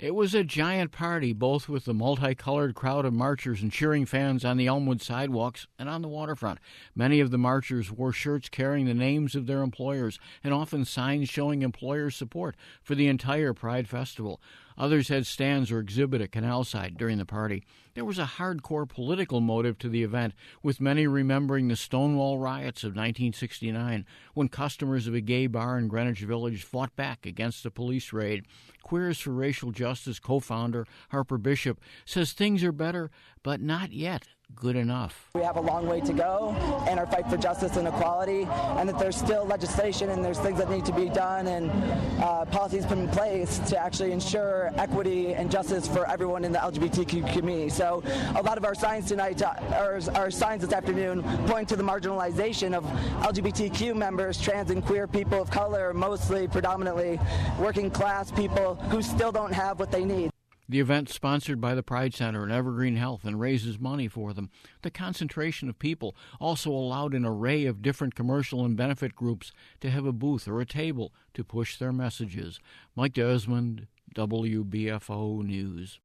It was a giant party, both with the multicolored crowd of marchers and cheering fans on the Elmwood sidewalks and on the waterfront. Many of the marchers wore shirts carrying the names of their employers and often signs showing employer support for the entire Pride Festival. Others had stands or exhibit at Canalside during the party. There was a hardcore political motive to the event, with many remembering the Stonewall riots of 1969, when customers of a gay bar in Greenwich Village fought back against a police raid. Queers for Racial Justice co-founder Harper Bishop says things are better, but not yet good enough. We have a long way to go in our fight for justice and equality, and that there's still legislation and there's things that need to be done and policies put in place to actually ensure equity and justice for everyone in the LGBTQ community. So a lot of our signs tonight, our signs this afternoon, point to the marginalization of LGBTQ members, trans and queer people of color, mostly predominantly working class people who still don't have what they need. The event, sponsored by the Pride Center and Evergreen Health, and raises money for them. The concentration of people also allowed an array of different commercial and benefit groups to have a booth or a table to push their messages. Mike Desmond, WBFO News.